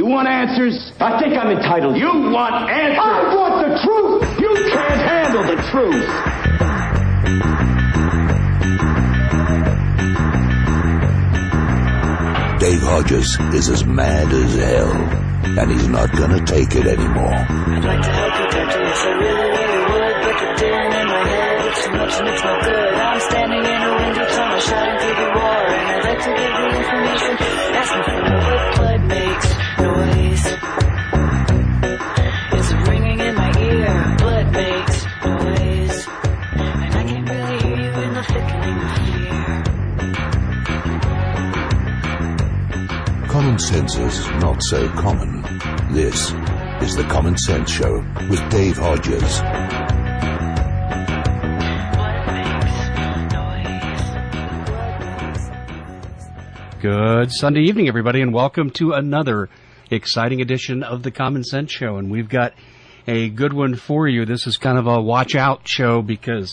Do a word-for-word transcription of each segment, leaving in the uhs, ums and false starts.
want answers? I think I'm entitled. You want answers? I want the truth! You can't handle the truth! Dave Hodges is as mad as hell, and he's not gonna take it anymore. I'd like to help you, Doctor, yes, I really, really would, but the din in my head, it's too much and it's no good. I'm standing in a windy tunnel, shouting through the war, and I'd like to give you information, asking for what blood makes noise. It's ringing in my ear, blood makes noise, and I can't really hear you in the thickening of fear. Common sense is not so common. This is the Common Sense Show with Dave Hodges. Good Sunday evening, everybody, and welcome to another exciting edition of the Common Sense Show. And we've got a good one for you. This is kind of a watch out show because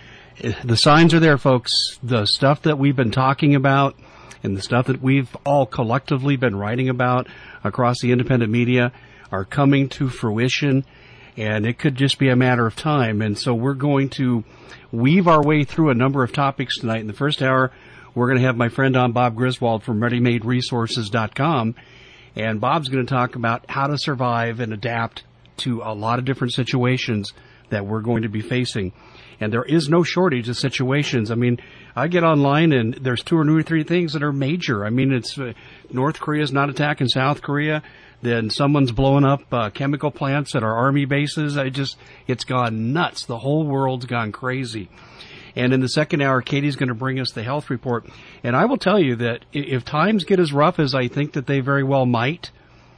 the signs are there, folks. The stuff that we've been talking about and the stuff that we've all collectively been writing about across the independent media are coming to fruition, and it could just be a matter of time. And so we're going to weave our way through a number of topics tonight. In the first hour, we're going to have my friend on, Bob Griswold from ready made resources dot com, and Bob's going to talk about how to survive and adapt to a lot of different situations that we're going to be facing. And there is no shortage of situations. I mean, I get online and there's two or three things that are major. I mean, it's uh, North Korea's not attacking South Korea. Then someone's blowing up uh, chemical plants at our army bases. I just, it's gone nuts. The whole world's gone crazy. And in the second hour, Katie's going to bring us the health report. And I will tell you that if times get as rough as I think that they very well might,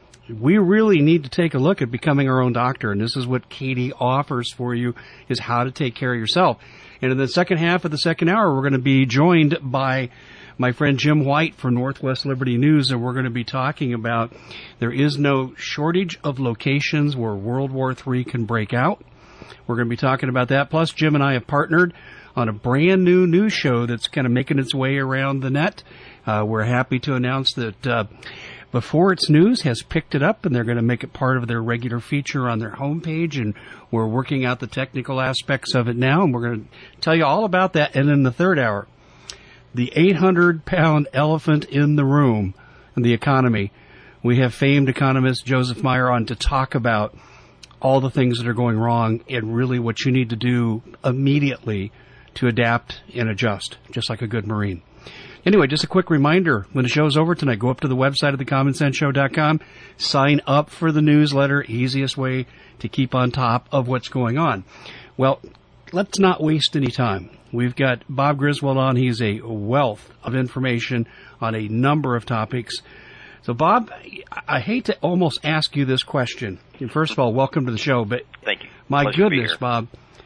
we really need to take a look at becoming our own doctor. And this is what Katie offers for you, is how to take care of yourself. And in the second half of the second hour, we're going to be joined by my friend Jim White from Northwest Liberty News, and we're going to be talking about there is no shortage of locations where World War Three can break out. We're going to be talking about that. Plus, Jim and I have partnered on a brand new news show that's kind of making its way around the net. Uh, we're happy to announce that uh, Before It's News has picked it up, and they're going to make it part of their regular feature on their homepage, and we're working out the technical aspects of it now, and we're going to tell you all about that. And in the third hour, the eight hundred pound elephant in the room in the economy. We have famed economist Joseph Meyer on to talk about all the things that are going wrong and really what you need to do immediately to adapt and adjust, just like a good Marine. Anyway, just a quick reminder, when the show's over tonight, go up to the website of the common sense show dot com, sign up for the newsletter, easiest way to keep on top of what's going on. Well, let's not waste any time. We've got Bob Griswold on. He's a wealth of information on a number of topics. So, Bob, I hate to almost ask you this question. First of all, welcome to the show. But thank you. My Pleasure goodness, Bob,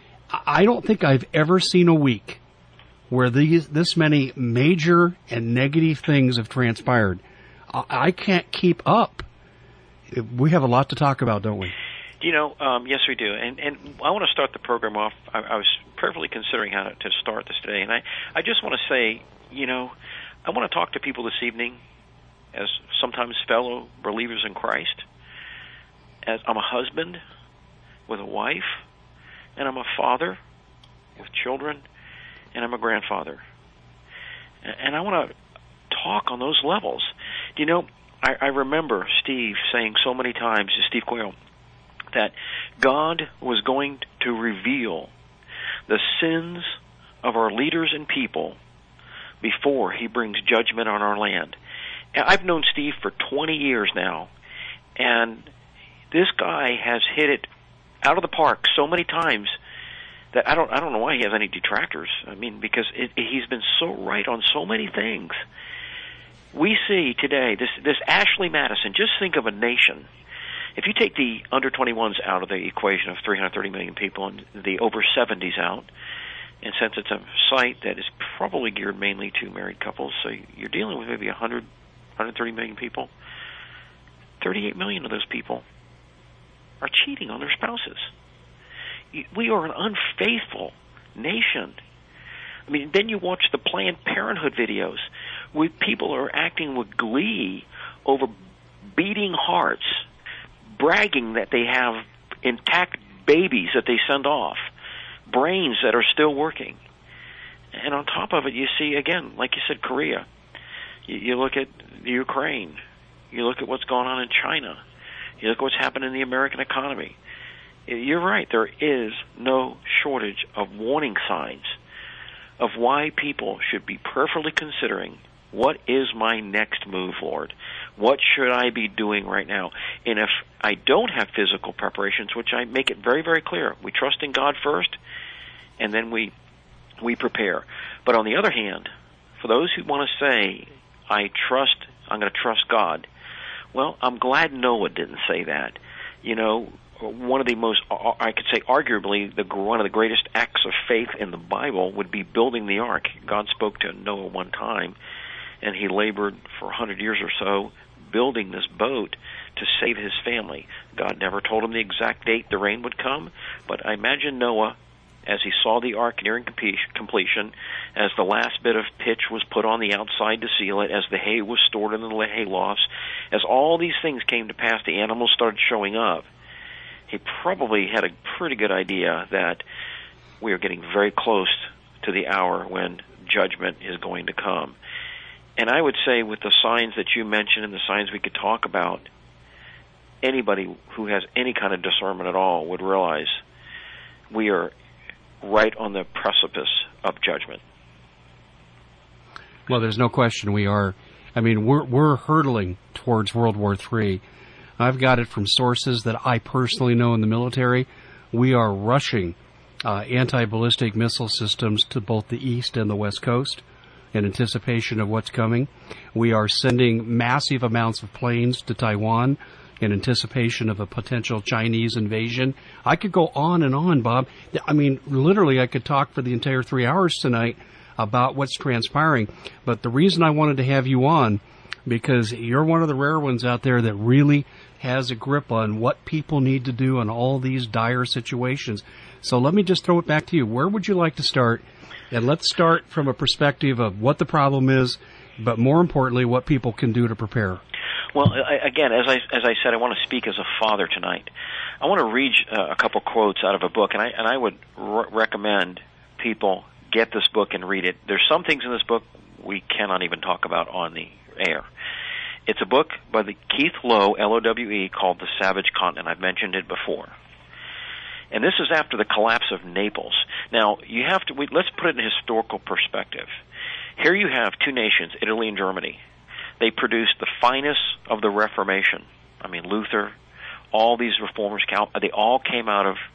I don't think I've ever seen a week where these this many major and negative things have transpired. I can't keep up. We have a lot to talk about, don't we? You know, um, yes, we do. And, and I want to start the program off. I, I was prayerfully considering how to, to start this today. And I, I just want to say, you know, I want to talk to people this evening as sometimes fellow believers in Christ. As I'm a husband with a wife, and I'm a father with children, and I'm a grandfather. And I want to talk on those levels. You know, I, I remember Steve saying so many times, Steve Quayle, that God was going to reveal the sins of our leaders and people before he brings judgment on our land. And I've known Steve for twenty years now, and this guy has hit it out of the park so many times that I don't I don't know why he has any detractors. I mean, because it, it, he's been so right on so many things. We see today, this this Ashley Madison, just think of a nation. If you take the under twenty-ones out of the equation of three hundred thirty million people and the over seventies out, and since it's a site that is probably geared mainly to married couples, so you're dealing with maybe one hundred, one hundred thirty million people, thirty-eight million of those people are cheating on their spouses. We are an unfaithful nation. I mean, then you watch the Planned Parenthood videos where people are acting with glee over beating hearts, bragging that they have intact babies that they send off, brains that are still working. And on top of it, you see, again, like you said, Korea. You, you look at Ukraine. You look at what's going on in China. You look at what's happened in the American economy. You're right. There is no shortage of warning signs of why people should be prayerfully considering, what is my next move, Lord? What should I be doing right now? And if I don't have physical preparations, which I make it very, very clear, we trust in God first, and then we we prepare. But on the other hand, for those who want to say, I trust, I'm going to trust God, well, I'm glad Noah didn't say that. You know, one of the most, I could say arguably, the one of the greatest acts of faith in the Bible would be building the ark. God spoke to Noah one time, and he labored for a hundred years or so building this boat to save his family. God never told him the exact date the rain would come, but I imagine Noah, as he saw the ark nearing completion, as the last bit of pitch was put on the outside to seal it, as the hay was stored in the hay lofts, as all these things came to pass, the animals started showing up. He probably had a pretty good idea that we are getting very close to the hour when judgment is going to come. And I would say with the signs that you mentioned and the signs we could talk about, anybody who has any kind of discernment at all would realize we are right on the precipice of judgment. Well, there's no question we are. I mean, we're we're hurtling towards World War Three. I've got it from sources that I personally know in the military. We are rushing uh, anti-ballistic missile systems to both the east and the west coast in anticipation of what's coming. We are sending massive amounts of planes to Taiwan in anticipation of a potential Chinese invasion. I could go on and on, Bob. I mean, literally, I could talk for the entire three hours tonight about what's transpiring. But the reason I wanted to have you on, because you're one of the rare ones out there that really has a grip on what people need to do in all these dire situations. So let me just throw it back to you. Where would you like to start? And let's start from a perspective of what the problem is, but more importantly, what people can do to prepare. Well, I, again, as I as I said, I want to speak as a father tonight. I want to read uh, a couple quotes out of a book, and I and I would re- recommend people get this book and read it. There's some things in this book we cannot even talk about on the air. It's a book by the Keith Lowe, L O W E, called The Savage Continent. I've mentioned it before. And this is after the collapse of Naples. Now, you have to, we, let's put it in historical perspective. Here you have two nations, Italy and Germany. They produced the finest of the Reformation. I mean, Luther, all these reformers, they all came out of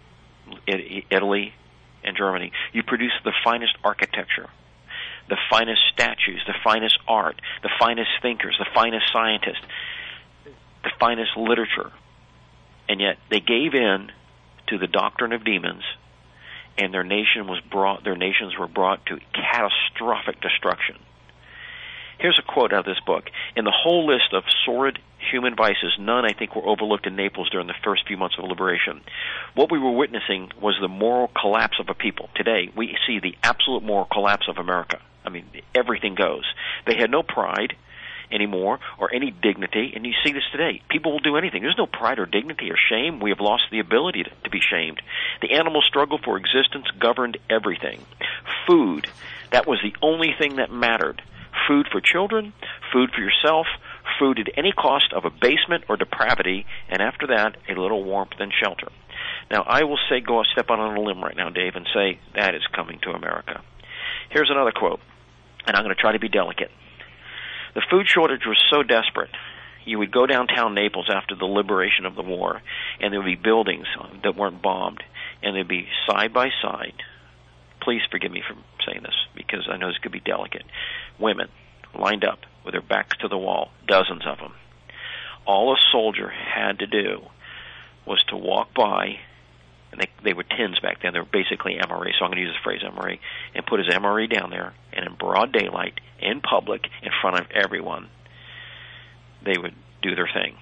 Italy and Germany. You produced the finest architecture, the finest statues, the finest art, the finest thinkers, the finest scientists, the finest literature. And yet they gave in to the doctrine of demons, and their nation was brought their nations were brought to catastrophic destruction. Here's a quote out of this book. In the whole list of sordid human vices, none, I think, were overlooked in Naples during the first few months of liberation. What we were witnessing was the moral collapse of a people. Today, we see the absolute moral collapse of America. I mean, everything goes. They had no pride anymore or any dignity, and you see this today. People will do anything. There's no pride or dignity or shame. We have lost the ability to, to be shamed. The animal struggle for existence governed everything. Food, that was the only thing that mattered. Food for children, food for yourself, food at any cost of abasement or depravity, and after that, a little warmth and shelter. Now, I will say, go step out on a limb right now, Dave, and say that is coming to America. Here's another quote, and I'm going to try to be delicate. The food shortage was so desperate, you would go downtown Naples after the liberation of the war, and there would be buildings that weren't bombed, and they'd be side by side. Please forgive me for saying this, because I know this could be delicate. Women lined up with their backs to the wall, dozens of them. All a soldier had to do was to walk by, and they, they were tins back then. They were basically M R E, so I'm going to use the phrase M R E, and put his M R E down there, and in broad daylight, in public, in front of everyone, they would do their thing.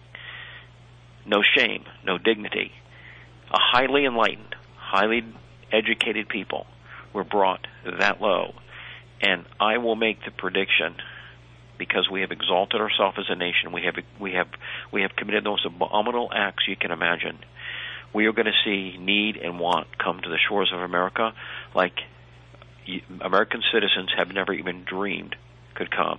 No shame, no dignity. A highly enlightened, highly educated people were brought that low. And I will make the prediction because we have exalted ourselves as a nation. We have we have we have committed those abominable acts you can imagine. We are going to see need and want come to the shores of America like American citizens have never even dreamed could come.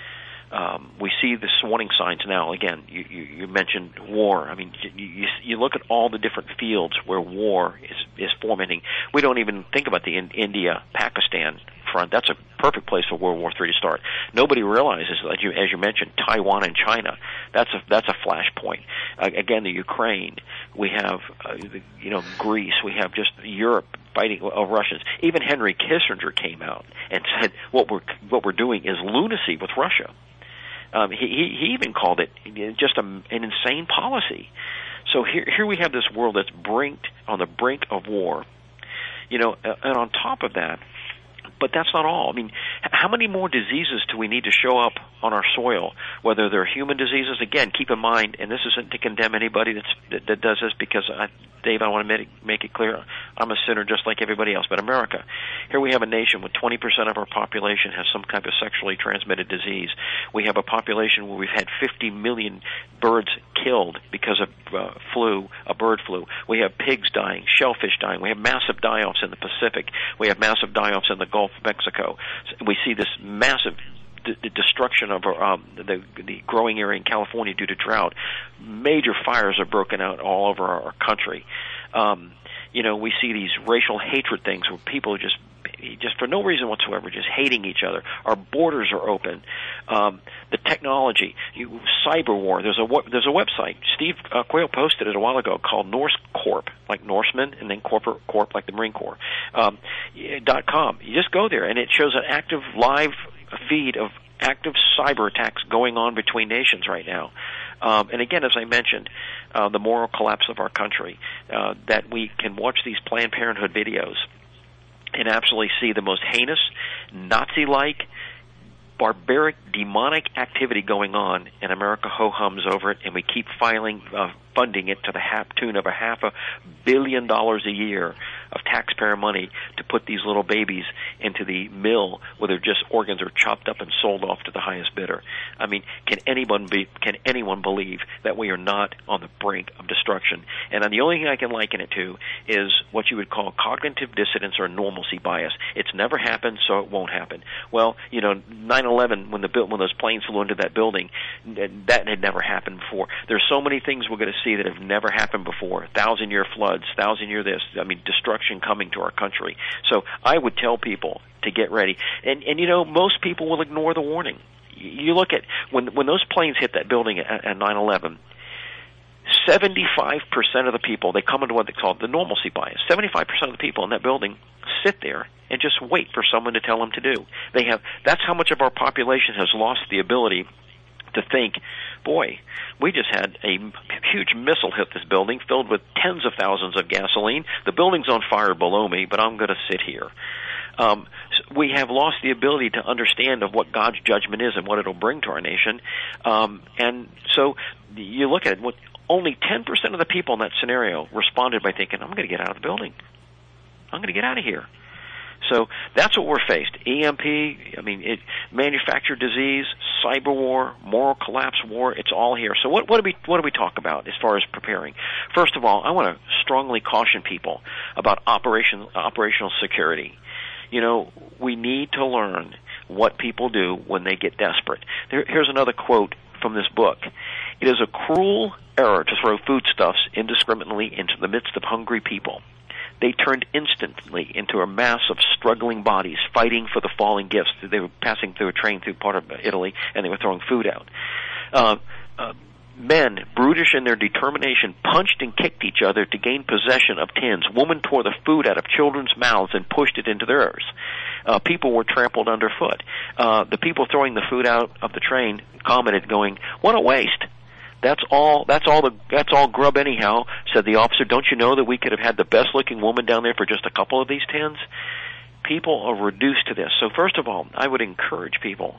Um, we see the warning signs now. Again, you, you, you mentioned war. I mean, you, you, you look at all the different fields where war is, is fomenting. We don't even think about the in, India-Pakistan front. That's a perfect place for World War Three to start. Nobody realizes, as you, as you mentioned, Taiwan and China. That's a that's a flashpoint. Uh, again, the Ukraine. We have, uh, the, you know, Greece. We have just Europe fighting of Russians. Even Henry Kissinger came out and said what we're what we're doing is lunacy with Russia. Um, he, he even called it just a, an insane policy. So here, here we have this world that's brinked on the brink of war, you know. And on top of that, but that's not all. I mean, how many more diseases do we need to show up on our soil? Whether they're human diseases, again, keep in mind, and this isn't to condemn anybody that's, that, that does this, because I, Dave, I want to make, make it clear, I'm a sinner just like everybody else. But America, here we have a nation with twenty percent of our population has some kind of sexually transmitted disease. We have a population where we've had fifty million birds killed because of uh, flu, a bird flu. We have pigs dying, shellfish dying. We have massive die-offs in the Pacific. We have massive die-offs in the Gulf of Mexico. We see this massive the destruction of our, um, the, the growing area in California due to drought. Major fires are broken out all over our, our country. Um, you know, we see these racial hatred things where people are just, just for no reason whatsoever, just hating each other. Our borders are open. Um, the technology, you, cyber war. There's a there's a website. Steve uh, Quayle posted it a while ago called Norse Corp, like Norseman, and then corporate corp like the Marine Corps. Um, dot com. You just go there, and it shows an active live feed of active cyber attacks going on between nations right now. Um, and again, as I mentioned, uh, the moral collapse of our country, uh, that we can watch these Planned Parenthood videos and absolutely see the most heinous, Nazi-like, barbaric, demonic activity going on, and America ho-hums over it, and we keep filing, uh, funding it to the half, tune of a half a billion dollars a year of taxpayer money to put these little babies into the mill where their just organs are chopped up and sold off to the highest bidder. I mean, can anyone be, can anyone believe that we are not on the brink of destruction? And the only thing I can liken it to is what you would call cognitive dissonance or normalcy bias. It's never happened, so it won't happen. Well, you know, nine eleven, when the when those planes flew into that building, that had never happened before. There's so many things we're going to see that have never happened before. Thousand-year floods, thousand-year this. I mean, destruction coming to our country. So I would tell people to get ready. And, and you know, most people will ignore the warning. You look at, when when those planes hit that building at, at nine eleven, seventy-five percent of the people, they come into what they call the normalcy bias. seventy-five percent of the people in that building sit there and just wait for someone to tell them to do. They have, that's how much of our population has lost the ability to think, boy, we just had a huge missile hit this building filled with tens of thousands of gasoline. The building's on fire below me, but I'm going to sit here. Um, we have lost the ability to understand of what God's judgment is and what it'll bring to our nation. Um, and so you look at it, what, only ten percent of the people in that scenario responded by thinking, I'm going to get out of the building. I'm going to get out of here. So that's what we're faced. E M P, I mean, it, manufactured disease, cyber war, moral collapse war, it's all here. So what, what do we what do we talk about as far as preparing? First of all, I want to strongly caution people about operation, operational security. You know, we need to learn what people do when they get desperate. There, here's another quote from this book. It is a cruel error to throw foodstuffs indiscriminately into the midst of hungry people. They turned instantly into a mass of struggling bodies fighting for the falling gifts. They were passing through a train through part of Italy, and they were throwing food out. Uh, uh, men, brutish in their determination, punched and kicked each other to gain possession of tins. Women tore the food out of children's mouths and pushed it into theirs. Uh, people were trampled underfoot. Uh, the people throwing the food out of the train commented, going, "What a waste! That's all. That's all. The that's all grub, anyhow," said the officer. "Don't you know that we could have had the best-looking woman down there for just a couple of these tins?" People are reduced to this. So first of all, I would encourage people.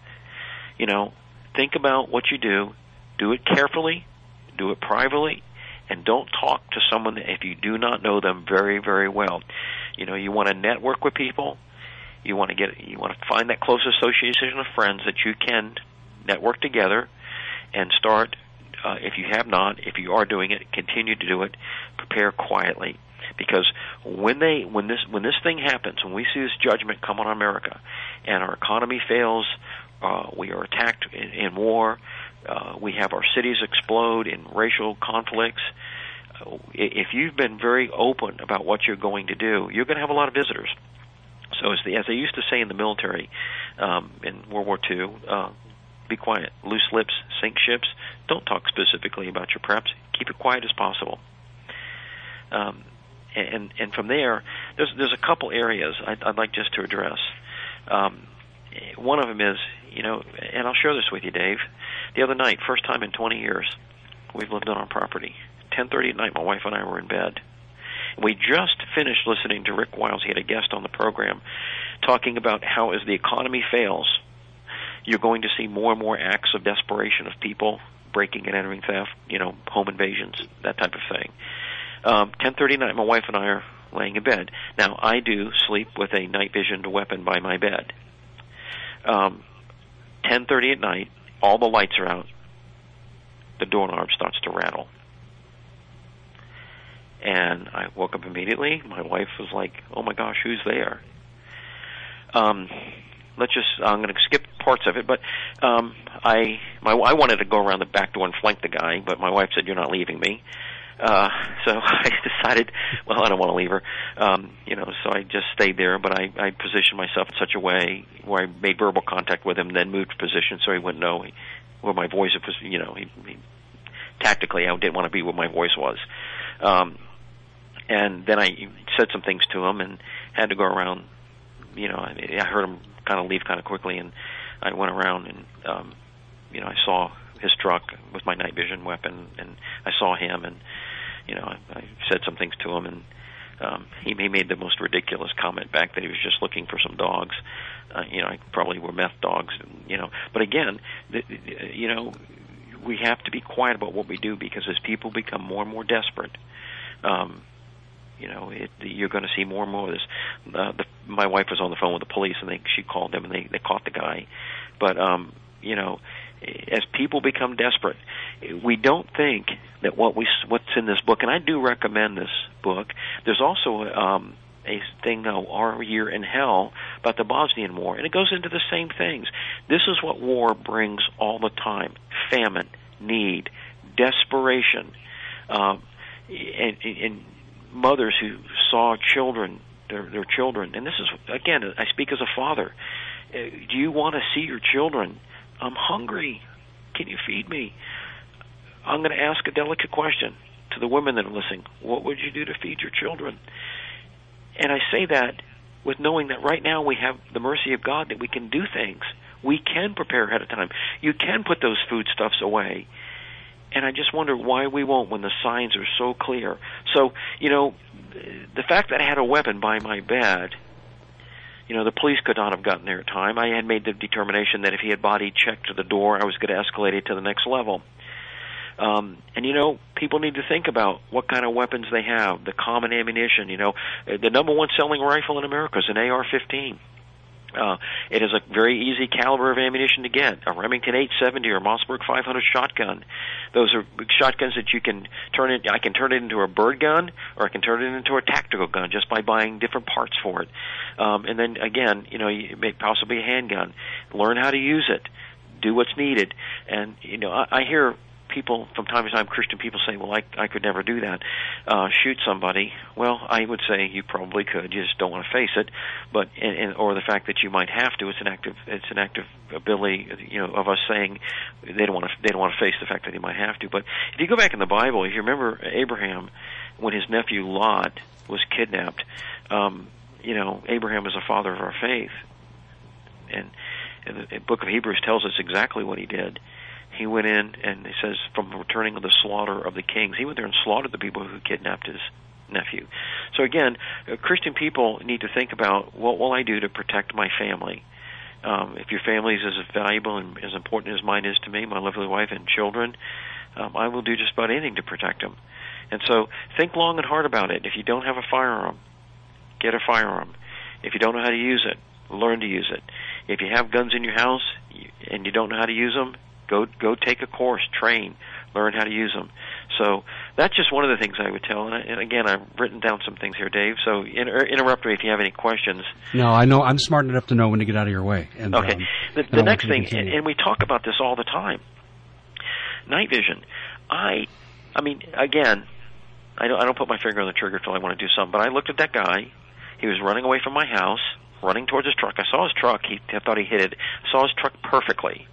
You know, think about what you do. Do it carefully. Do it privately, and don't talk to someone if you do not know them very, very well. You know, you want to network with people. You want to get, you want to find that close association of friends that you can network together and start. Uh, if you have not, if you are doing it, continue to do it. Prepare quietly, because when they, when this, when this thing happens, when we see this judgment come on America, and our economy fails, uh, we are attacked in, in war, uh, we have our cities explode in racial conflicts. Uh, if you've been very open about what you're going to do, you're going to have a lot of visitors. So as, the, as they used to say in the military um, in World War Two, uh, be quiet. Loose lips sink ships. Don't talk specifically about your preps. Keep it quiet as possible. Um, and and from there, there's there's a couple areas I'd, I'd like just to address. Um, one of them is, you know, and I'll share this with you, Dave. The other night, first time in twenty years, we've lived on our property. ten thirty at night, my wife and I were in bed. We just finished listening to Rick Wiles. He had a guest on the program talking about how as the economy fails, you're going to see more and more acts of desperation of people breaking and entering, theft, you know, home invasions, that type of thing. Um, ten thirty at night, my wife and I are laying in bed. Now, I do sleep with a night vision weapon by my bed. Um, ten thirty at night, all the lights are out. The doorknob starts to rattle. And I woke up immediately. My wife was like, oh, my gosh, who's there? Um, let's just, I'm going to skip parts of it, but um, I my I wanted to go around the back door and flank the guy, but my wife said, you're not leaving me. Uh, so I decided, well, I don't want to leave her. Um, you know, so I just stayed there, but I, I positioned myself in such a way where I made verbal contact with him, then moved position so he wouldn't know where my voice was, you know, he, he, tactically I didn't want to be where my voice was. Um, and then I said some things to him and had to go around, you know, I, I heard him kind of leave kind of quickly, and I went around and, um, you know, I saw his truck with my night vision weapon, and I saw him, and, you know, I, I said some things to him, and um, he, he made the most ridiculous comment back that he was just looking for some dogs. Uh, you know, probably were meth dogs, you know. But again, the, the, you know, we have to be quiet about what we do, because as people become more and more desperate, um, you know, it, you're going to see more and more of this. Uh, the, my wife was on the phone with the police, and they, she called them, and they, they caught the guy. But, um, you know, as people become desperate, we don't think that what we what's in this book, and I do recommend this book. There's also um, a thing, though, Our Year in Hell, about the Bosnian War, and it goes into the same things. This is what war brings all the time: famine, need, desperation, um, and, and mothers who saw children, their, their children. And this is, again, I speak as a father. Uh, do you want to see your children? I'm hungry. Can you feed me? I'm going to ask a delicate question to the women that are listening. What would you do to feed your children? And I say that with knowing that right now we have the mercy of God, that we can do things. We can prepare ahead of time. You can put those foodstuffs away. And I just wonder why we won't when the signs are so clear. So, you know, the fact that I had a weapon by my bed, you know, the police could not have gotten there in time. I had made the determination that if he had body checked to the door, I was going to escalate it to the next level. Um, and, you know, people need to think about what kind of weapons they have, the common ammunition. You know, the number one selling rifle in America is an A R fifteen. Uh, it is a very easy caliber of ammunition to get, a Remington eight seventy or a Mossberg five hundred shotgun. Those are shotguns that you can turn it, I can turn it into a bird gun, or I can turn it into a tactical gun just by buying different parts for it. Um, and then, again, you know, it may possibly a handgun. Learn how to use it. Do what's needed. And, you know, I, I hear people from time to time, Christian people say, well, I, I could never do that, uh, shoot somebody. Well, I would say you probably could. You just don't want to face it. But, and, and, or the fact that you might have to. It's an active, it's an active ability, you know, of us saying they don't want to, they don't want to face the fact that they might have to. But if you go back in the Bible, if you remember Abraham, when his nephew Lot was kidnapped, um, you know, Abraham was a father of our faith. And, and the book of Hebrews tells us exactly what he did. He went in, and it says, from returning of the slaughter of the kings, he went there and slaughtered the people who kidnapped his nephew. So again, uh, Christian people need to think about, what will I do to protect my family? Um, if your family is as valuable and as important as mine is to me, my lovely wife and children, um, I will do just about anything to protect them. And so think long and hard about it. If you don't have a firearm, get a firearm. If you don't know how to use it, learn to use it. If you have guns in your house and you don't know how to use them, go go take a course, train, learn how to use them. So that's just one of the things I would tell. And, I, and again, I've written down some things here, Dave. So inter- interrupt me if you have any questions. No, I know. I'm smart enough to know when to get out of your way. And, okay. Um, the the next thing, and, and we talk about this all the time, night vision. I, I mean, again, I don't, I don't put my finger on the trigger till I want to do something. But I looked at that guy. He was running away from my house, running towards his truck. I saw his truck. He I thought he hit it. I saw his truck perfectly.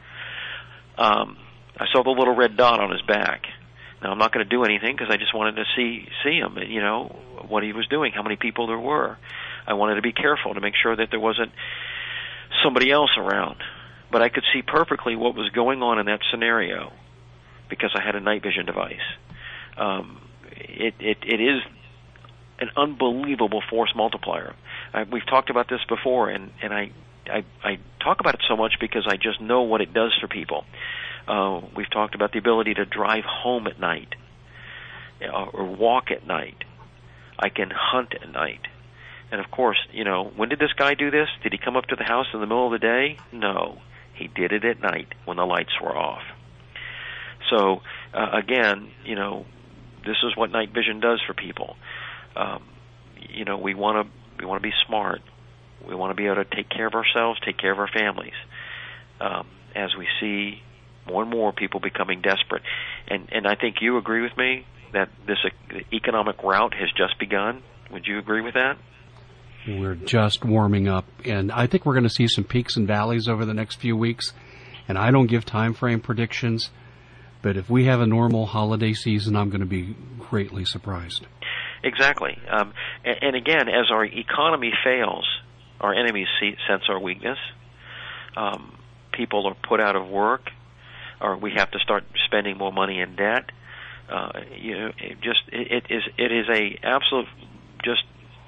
Um, I saw the little red dot on his back. Now, I'm not going to do anything because I just wanted to see see him, you know, what he was doing, how many people there were. I wanted to be careful to make sure that there wasn't somebody else around. But I could see perfectly what was going on in that scenario because I had a night vision device. Um, it, it, it is an unbelievable force multiplier. I, we've talked about this before, and, and I, I, I talk about it so much because I just know what it does for people. Uh, we've talked about the ability to drive home at night uh, or walk at night. I can hunt at night. And, of course, you know, when did this guy do this? Did he come up to the house in the middle of the day? No. He did it at night when the lights were off. So, uh, again, you know, this is what night vision does for people. Um, you know, we want to we want to be smart. We want to be able to take care of ourselves, take care of our families. Um, as we see more and more people becoming desperate. And and I think you agree with me that this uh, economic rout has just begun. Would you agree with that? We're just warming up, and I think we're going to see some peaks and valleys over the next few weeks. And I don't give time frame predictions, but if we have a normal holiday season, I'm going to be greatly surprised. Exactly. Um, and, and again, as our economy fails, our enemies see, sense our weakness. Um, people are put out of work, or we have to start spending more money in debt. Uh, you know, it just it, it is it is a absolute just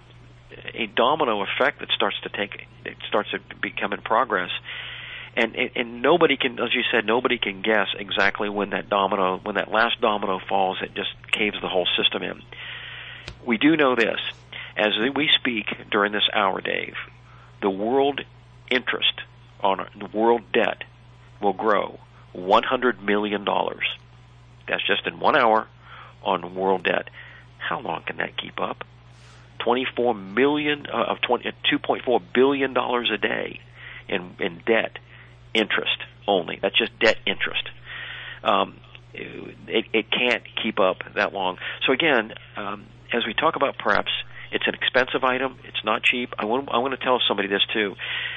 a domino effect that starts to take it starts to become in progress, and and nobody can, as you said, nobody can guess exactly when that domino when that last domino falls. It just caves the whole system in. We do know this: as we speak during this hour, Dave, the world interest on the world debt will grow one hundred million dollars. That's just in one hour on world debt. How long can that keep up? twenty-four million uh, of twenty, two point four billion dollars a day in in debt interest only. That's just debt interest. Um, it, it can't keep up that long. So again, um, as we talk about preps, it's an expensive item. It's not cheap. I want I want to tell somebody this too.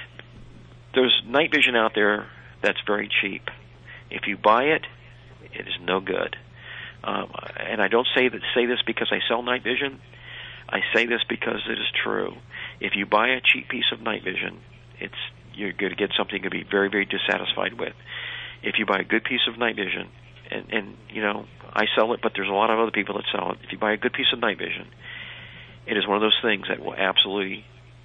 There's night vision out there that's very cheap. If you buy it, it is no good. Um, and I don't say that say this because I sell night vision. I say this because it is true. If you buy a cheap piece of night vision, it's you're going to get something you're going to be very, very dissatisfied with. If you buy a good piece of night vision, and, and you know, I sell it, but there's a lot of other people that sell it. If you buy a good piece of night vision, it is one of those things that will absolutely,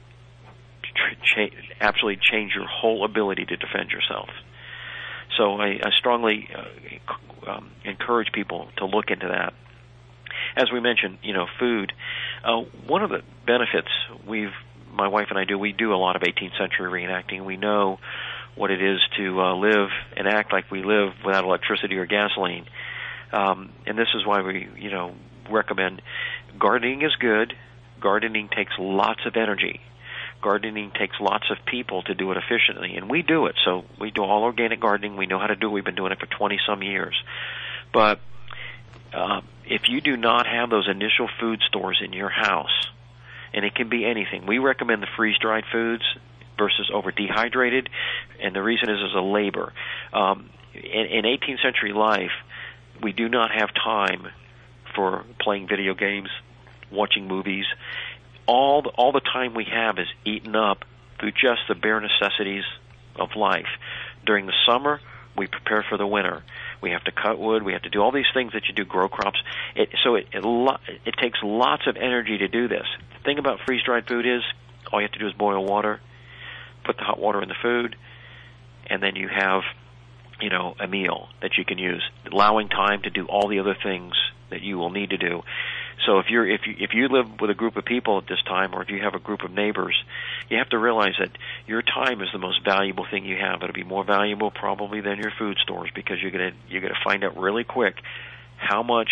cha- absolutely change your whole ability to defend yourself. So I, I strongly uh, um, encourage people to look into that. As we mentioned, you know, food. Uh, one of the benefits we've, my wife and I do, we do a lot of eighteenth century reenacting. We know what it is to uh, live and act like we live without electricity or gasoline. Um, and this is why we, you know, recommend gardening is good. Gardening takes lots of energy. Gardening takes lots of people to do it efficiently, and we do it. So we do all organic gardening. We know how to do it. We've been doing it for twenty-some years. But uh, if you do not have those initial food stores in your house, and it can be anything, we recommend the freeze-dried foods versus over-dehydrated, and the reason is as a labor. Um, in, in eighteenth century life, we do not have time for playing video games, watching movies. All the, all the time we have is eaten up through just the bare necessities of life. During the summer, we prepare for the winter. We have to cut wood. We have to do all these things that you do, grow crops. It, so it, it, lo- it takes lots of energy to do this. The thing about freeze-dried food is all you have to do is boil water, put the hot water in the food, and then you have, you know, a meal that you can use, allowing time to do all the other things that you will need to do. So if you're if you if you live with a group of people at this time, or if you have a group of neighbors, you have to realize that your time is the most valuable thing you have. It'll be more valuable probably than your food stores, because you're gonna you're gonna find out really quick how much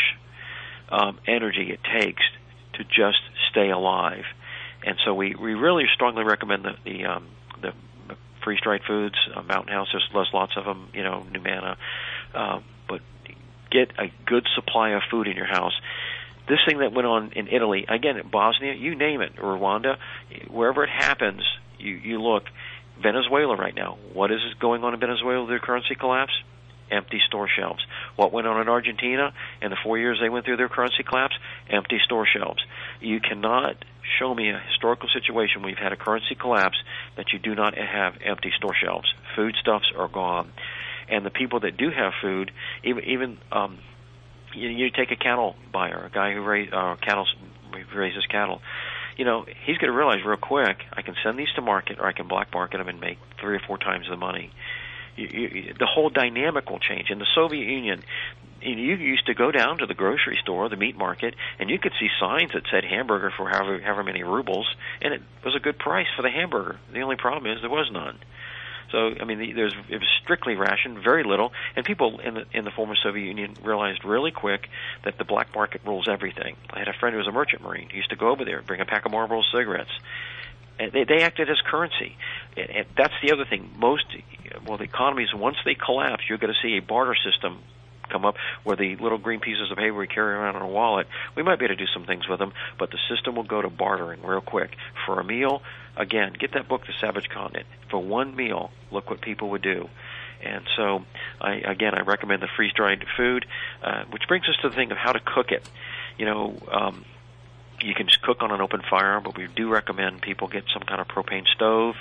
um, energy it takes to just stay alive. And so we, we really strongly recommend the the, um, the freeze-dried foods. Uh, Mountain House, there's, there's lots of them, you know, Numana, uh, but get a good supply of food in your house. This thing that went on in Italy, again, Bosnia, you name it, Rwanda, wherever it happens, you, you look. Venezuela right now, what is going on in Venezuela with their currency collapse? Empty store shelves. What went on in Argentina in the four years they went through their currency collapse? Empty store shelves. You cannot show me a historical situation where you've had a currency collapse that you do not have empty store shelves. Foodstuffs are gone. And the people that do have food, even, even um, you, you take a cattle buyer, a guy who raise, uh, cattle, raises cattle, you know, he's going to realize real quick, I can send these to market, or I can black market them and make three or four times the money. You, you, the whole dynamic will change. In the Soviet Union, you used to go down to the grocery store, the meat market, and you could see signs that said hamburger for however, however many rubles, and it was a good price for the hamburger. The only problem is there was none. So, I mean, there's it was strictly rationed, very little, and people in the in the former Soviet Union realized really quick that the black market rules everything. I had a friend who was a merchant marine. He used to go over there, bring a pack of Marlboro cigarettes. And they, they acted as currency. And, and that's the other thing. Most, well, the economies, once they collapse, you're going to see a barter system come up where the little green pieces of paper we carry around in our wallet, we might be able to do some things with them, but the system will go to bartering real quick. For a meal, again, get that book, The Savage Continent. For one meal, look what people would do. And so, I, again, I recommend the freeze-dried food, uh, which brings us to the thing of how to cook it. You know, um, you can just cook on an open fire, but we do recommend people get some kind of propane stove.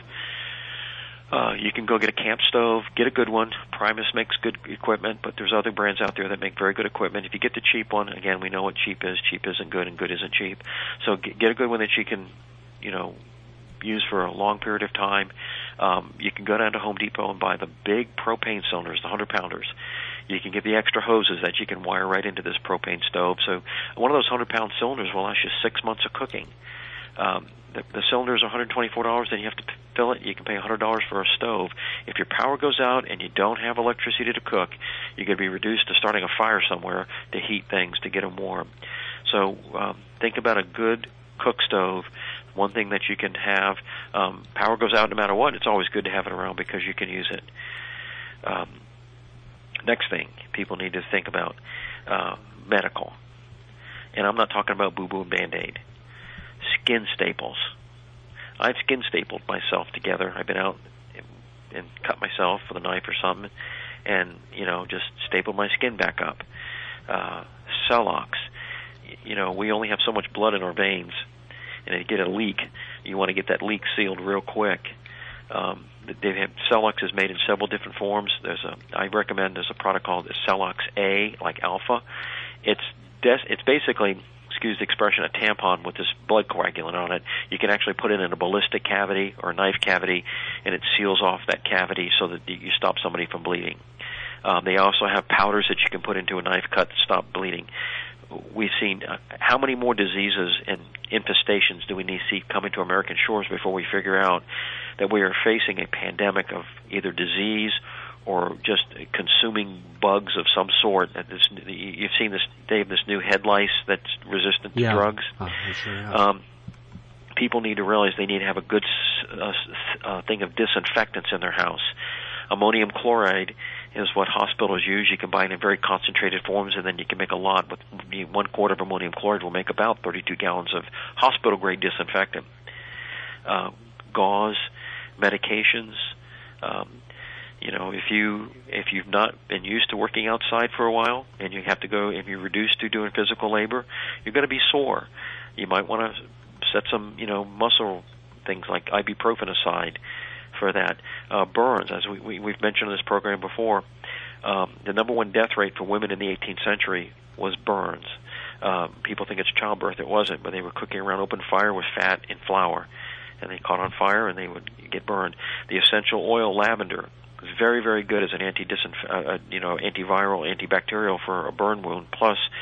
Uh, you can go get a camp stove, get a good one. Primus makes good equipment, but there's other brands out there that make very good equipment. If you get the cheap one, again, we know what cheap is. Cheap isn't good, and good isn't cheap. So get, get a good one that you can, you know, use for a long period of time. Um, you can go down to Home Depot and buy the big propane cylinders, the hundred pounders. You can get the extra hoses that you can wire right into this propane stove. So one of those hundred pound cylinders will last you six months of cooking. Um, the, the cylinder is one hundred twenty-four dollars, then you have to fill it. You can pay one hundred dollars for a stove. If your power goes out and you don't have electricity to cook, you're going to be reduced to starting a fire somewhere to heat things, to get them warm. So um, think about a good cook stove. One thing that you can have, um, power goes out no matter what, it's always good to have it around because you can use it. Um, next thing people need to think about, uh, medical. And I'm not talking about boo-boo and Band-Aid. Skin staples. I've skin stapled myself together. I've been out and, and cut myself with a knife or something and, you know, just stapled my skin back up. Uh, Celox. You know, we only have so much blood in our veins. And if you get a leak, you want to get that leak sealed real quick. Um, they have Celox is made in several different forms. There's a I recommend there's a product called Celox A, like Alpha. It's des- it's basically, excuse the expression, a tampon with this blood coagulant on it. You can actually put it in a ballistic cavity or a knife cavity, and it seals off that cavity so that you stop somebody from bleeding. Um, they also have powders that you can put into a knife cut to stop bleeding. We've seen uh, how many more diseases and infestations do we need to see coming to American shores before we figure out that we are facing a pandemic of either disease or just consuming bugs of some sort. This, you've seen this, Dave, this new head lice that's resistant to yeah. drugs. Oh, sure um, people need to realize they need to have a good uh, uh, thing of disinfectants in their house. Ammonium chloride is what hospitals use. You can buy it in very concentrated forms, and then you can make a lot. With one quart of ammonium chloride will make about thirty-two gallons of hospital-grade disinfectant. Uh, gauze, medications. Um, you know, if you if you've not been used to working outside for a while, and you have to go, if you're reduced to doing physical labor, you're going to be sore. You might want to set some, you know, muscle things like ibuprofen aside for that. Uh, burns, as we, we, we've mentioned in this program before, um, the number one death rate for women in the eighteenth century was burns. Uh, people think it's childbirth. It wasn't, but they were cooking around open fire with fat and flour, and they caught on fire and they would get burned. The essential oil lavender is very, very good as an anti uh, you know, antiviral, antibacterial for a burn wound. Plus,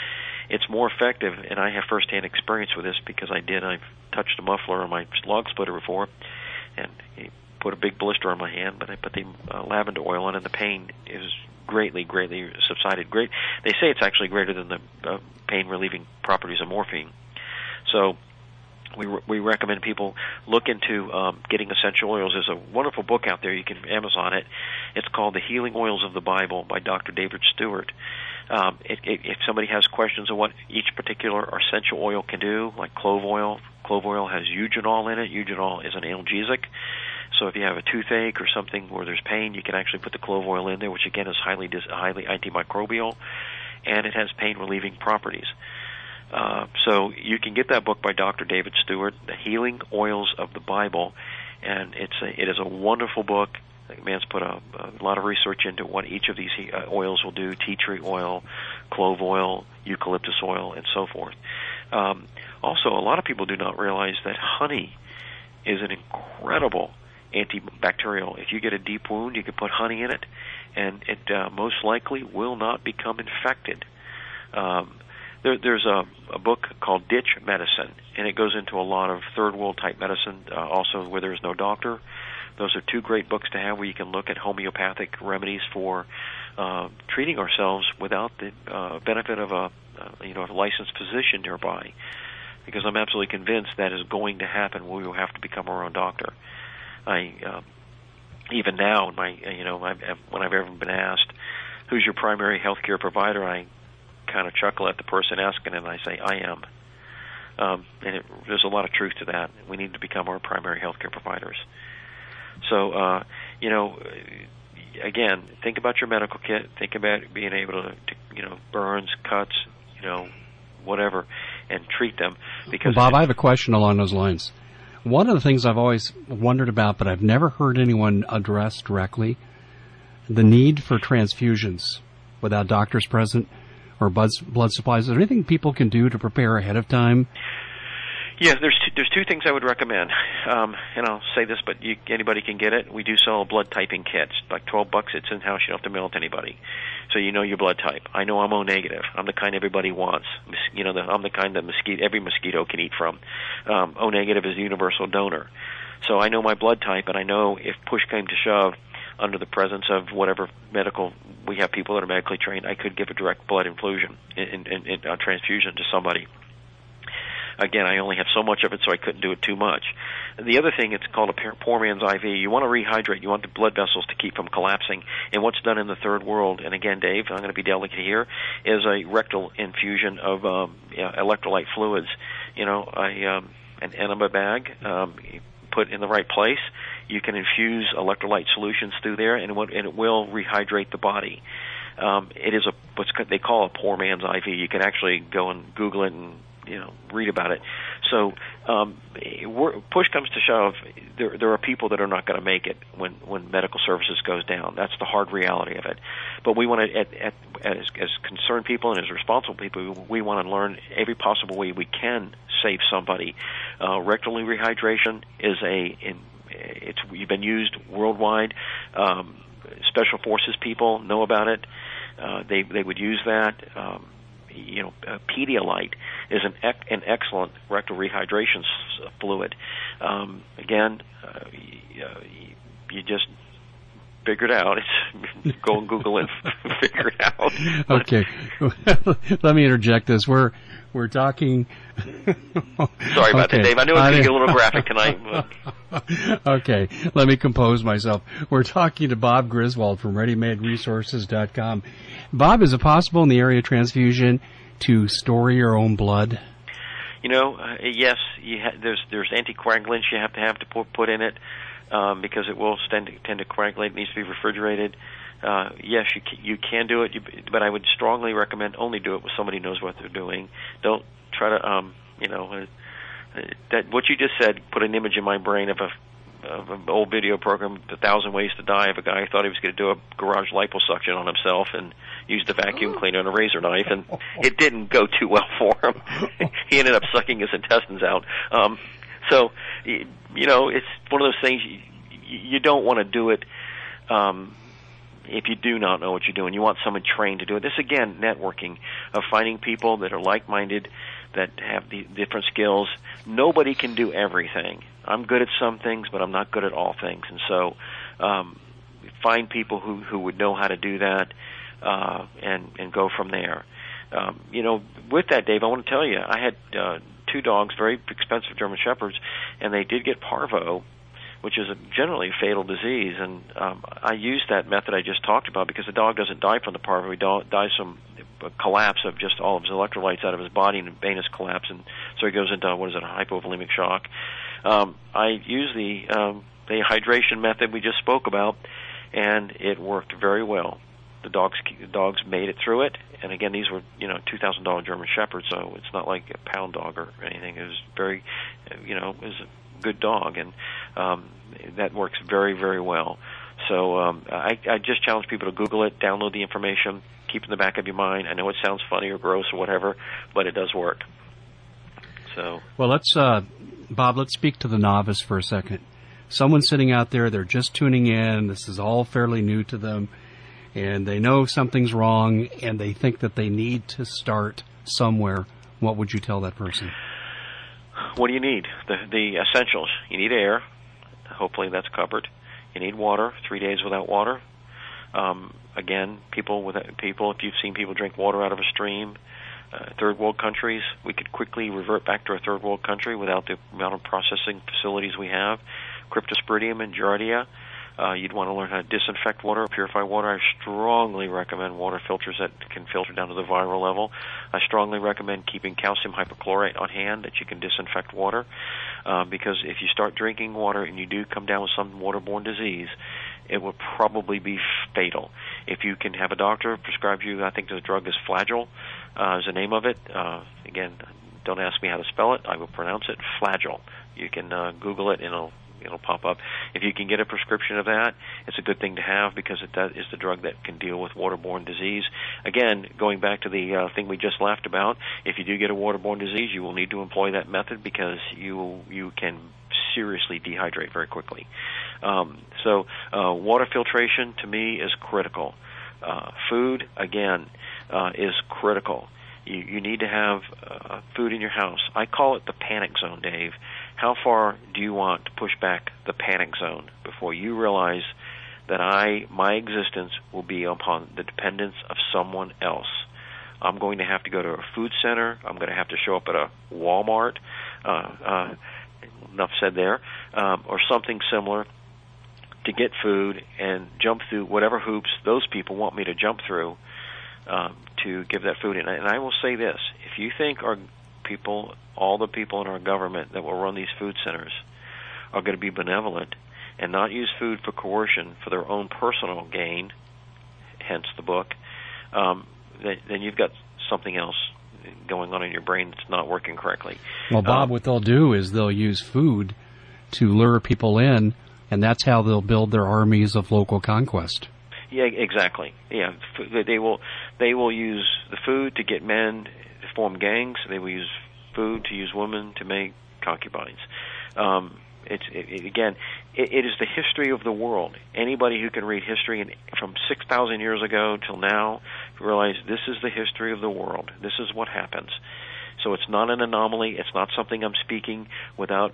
it's more effective, and I have firsthand experience with this because I did. I've touched a muffler on my log splitter before, and it put a big blister on my hand, but I put the uh, lavender oil on, and the pain is greatly, greatly subsided. Great. They say it's actually greater than the uh, pain-relieving properties of morphine. So we re- we recommend people look into um, getting essential oils. There's a wonderful book out there. You can Amazon it. It's called The Healing Oils of the Bible by Doctor David Stewart. Um, it, it, if somebody has questions on what each particular essential oil can do, like clove oil, clove oil has eugenol in it. Eugenol is an analgesic. So if you have a toothache or something where there's pain, you can actually put the clove oil in there, which again is highly dis- highly antimicrobial, and it has pain-relieving properties. Uh, so you can get that book by Doctor David Stewart, The Healing Oils of the Bible, and it's a, it is a wonderful book. The man's put a, a lot of research into what each of these uh, oils will do: tea tree oil, clove oil, eucalyptus oil, and so forth. Um, also, a lot of people do not realize that honey is an incredible antibacterial. If you get a deep wound, you can put honey in it, and it uh, most likely will not become infected. Um, there, there's a, a book called Ditch Medicine, and it goes into a lot of third world type medicine, uh, also where there's no doctor. Those are two great books to have where you can look at homeopathic remedies for uh, treating ourselves without the uh, benefit of a uh, you know a licensed physician nearby. Because I'm absolutely convinced that is going to happen. We will have to become our own doctor. I um, even now, in my you know, I've, when I've ever been asked, "Who's your primary health care provider?" I kind of chuckle at the person asking, and I say, "I am." Um, and it, there's a lot of truth to that. We need to become our primary health care providers. So, uh, you know, again, think about your medical kit. Think about being able to, to you know, burns, cuts, you know, whatever, and treat them. Because Bob, I have a question along those lines. One of the things I've always wondered about, but I've never heard anyone address directly, the need for transfusions without doctors present or blood, blood supplies. Is there anything people can do to prepare ahead of time? Yeah, there's two, there's two things I would recommend, um, and I'll say this, but you, anybody can get it. We do sell blood typing kits, like twelve bucks. It's in house. You don't have to mail it to anybody, so you know your blood type. I know I'm O negative. I'm the kind everybody wants. You know, the, I'm the kind that mosquito, every mosquito can eat from. Um, O negative is a universal donor, so I know my blood type, and I know if push came to shove, under the presence of whatever medical, we have people that are medically trained, I could give a direct blood infusion, in, in, in, a transfusion to somebody. Again, I only have so much of it, so I couldn't do it too much. And the other thing, it's called a poor man's I V. You want to rehydrate. You want the blood vessels to keep from collapsing. And what's done in the third world, and again, Dave, I'm going to be delicate here, is a rectal infusion of um, yeah, electrolyte fluids. You know, a, um, an enema bag um, put in the right place. You can infuse electrolyte solutions through there, and it will, and it will rehydrate the body. Um, it is a what's they call a poor man's I V. You can actually go and Google it and you know, read about it. So, um, push comes to shove, there there are people that are not going to make it when, when medical services goes down. That's the hard reality of it. But we want to, at, at, as, as concerned people and as responsible people, we want to learn every possible way we can save somebody. Uh, rectal rehydration is a, in, it's been used worldwide. Um, special forces people know about it. Uh, they they would use that. Um, You know, uh, Pedialyte is an ec- an excellent rectal rehydration s- fluid. Um, again, uh, you, uh, you just figure it out. It's go and Google it, figure it out. Okay, let me interject this. We're we're talking. Sorry about okay. that, Dave. I knew it was going to get a little graphic tonight. Okay, let me compose myself. We're talking to Bob Griswold from ready made resources dot com. Bob, is it possible in the area of transfusion to store your own blood? You know, uh, yes. You ha- there's there's anticoagulants you have to have to put, put in it um, because it will tend to, tend to coagulate. It needs to be refrigerated. Uh, yes, you can, you can do it, you, but I would strongly recommend only do it with somebody who knows what they're doing. Don't try to, um, you know, uh, that what you just said put an image in my brain of a of an old video program, A Thousand Ways to Die, of a guy who thought he was going to do a garage liposuction on himself and used a vacuum cleaner and a razor knife, and it didn't go too well for him. He ended up sucking his intestines out. Um, so, you know, it's one of those things you, you don't want to do it. Um, if you do not know what you're doing, you want someone trained to do it. This, again, networking, of finding people that are like-minded, that have the different skills. Nobody can do everything. I'm good at some things, but I'm not good at all things. And so um, find people who, who would know how to do that uh, and, and go from there. Um, you know, with that, Dave, I want to tell you, I had uh, two dogs, very expensive German Shepherds, and they did get parvo, which is a generally fatal disease. And um, I used that method I just talked about because the dog doesn't die from the parvo. He dies from a collapse of just all of his electrolytes out of his body and venous collapse, and so he goes into, what is it, a hypovolemic shock. Um, I used the, um, the hydration method we just spoke about, and it worked very well. The dogs the dogs made it through it, and again, these were, you know, two thousand dollar German Shepherds, so it's not like a pound dog or anything. It was very, you know, it was a good dog, and um, that works very, very well. So um, I, I just challenge people to Google it, download the information, keep it in the back of your mind. I know it sounds funny or gross or whatever, but it does work. So well, let's uh, Bob, let's speak to the novice for a second. Someone sitting out there, they're just tuning in. This is all fairly new to them. And they know something's wrong, and they think that they need to start somewhere. What would you tell that person? What do you need? The, the essentials. You need air. Hopefully that's covered. You need water. Three days without water. Um, again, people with people. If you've seen people drink water out of a stream, uh, third world countries, we could quickly revert back to a third world country without the amount of processing facilities we have. Cryptosporidium and Giardia. Uh, you'd want to learn how to disinfect water, purify water. I strongly recommend water filters that can filter down to the viral level. I strongly recommend keeping calcium hypochlorite on hand that you can disinfect water, uh, because if you start drinking water and you do come down with some waterborne disease, it will probably be fatal. If you can have a doctor prescribe you, I think the drug is Flagyl, uh, is the name of it. Uh, again, don't ask me how to spell it. I will pronounce it Flagyl. You can uh, Google it and it'll it'll pop up. If you can get a prescription of that, it's a good thing to have because it does, is the drug that can deal with waterborne disease. Again, going back to the uh, thing we just laughed about, if you do get a waterborne disease, you will need to employ that method because you you can seriously dehydrate very quickly. Um, so uh, water filtration, to me, is critical. Uh, food, again, uh, is critical. You, you need to have uh, food in your house. I call it the panic zone, Dave. How far do you want to push back the panic zone before you realize that I, my existence will be upon the dependence of someone else? I'm going to have to go to a food center. I'm going to have to show up at a Walmart. Uh, uh, enough said there. Um, or something similar to get food and jump through whatever hoops those people want me to jump through um, to give that food. And I, and I will say this. If you think our people, all the people in our government that will run these food centers are going to be benevolent and not use food for coercion for their own personal gain, hence the book, um, then, then you've got something else going on in your brain that's not working correctly. Well, Bob, um, what they'll do is they'll use food to lure people in, and that's how they'll build their armies of local conquest. Yeah, exactly. Yeah, they will. They will use the food to get men to form gangs. They will use food to use women to make concubines. Um, it's it, it, again, it, it is the history of the world. Anybody who can read history and from six thousand years ago till now realize this is the history of the world. This is what happens. So it's not an anomaly. It's not something I'm speaking without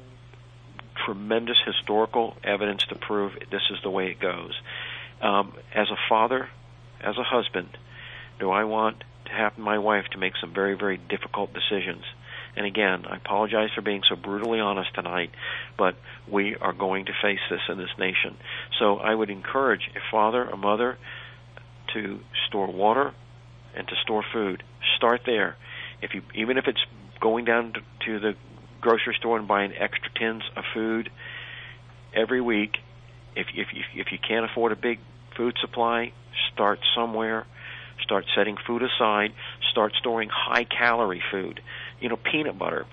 tremendous historical evidence to prove this is the way it goes. Um, as a father, as a husband, do I want to have my wife to make some very, very difficult decisions? And again, I apologize for being so brutally honest tonight, but we are going to face this in this nation. So I would encourage a father, a mother, to store water and to store food. Start there. If you, even if it's going down to, to the grocery store and buying extra tins of food every week, if if you, if you can't afford a big food supply, start somewhere. Start setting food aside. Start storing high-calorie food. You know, peanut butter.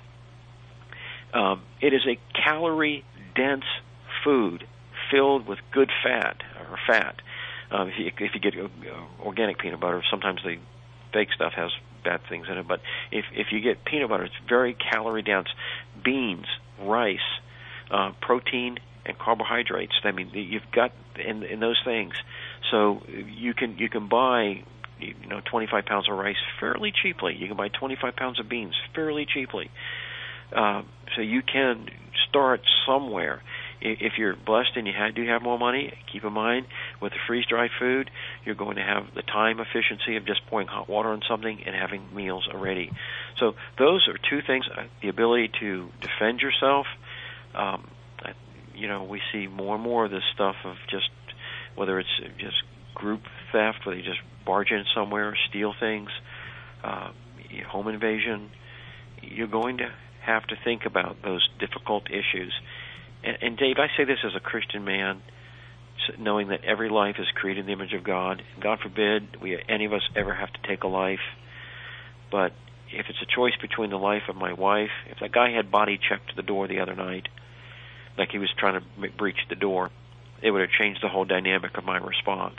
Um, it is a calorie-dense food filled with good fat or fat. Um, if, you, if you get uh, organic peanut butter, sometimes the fake stuff has bad things in it. But if if you get peanut butter, it's very calorie-dense. Beans, rice, uh, protein, and carbohydrates. I mean, you've got in in those things. So you can you can buy, you know, twenty-five pounds of rice fairly cheaply. You can buy twenty-five pounds of beans fairly cheaply. Uh, so you can start somewhere. If you're blessed and you do have more money, keep in mind, with the freeze-dried food, you're going to have the time efficiency of just pouring hot water on something and having meals already. So those are two things, the ability to defend yourself. Um, you know, we see more and more of this stuff of just, whether it's just group theft, whether you just barge in somewhere, steal things, uh, home invasion. You're going to have to think about those difficult issues. And, and Dave, I say this as a Christian man, knowing that every life is created in the image of God. God forbid we any of us ever have to take a life. But if it's a choice between the life of my wife, if that guy had body checked the door the other night, like he was trying to breach the door, it would have changed the whole dynamic of my response.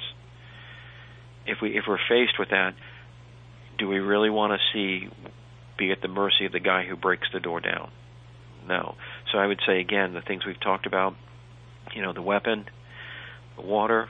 If we if we're faced with that, do we really want to see be at the mercy of the guy who breaks the door down? No. So I would say, again, the things we've talked about, you know, the weapon, the water,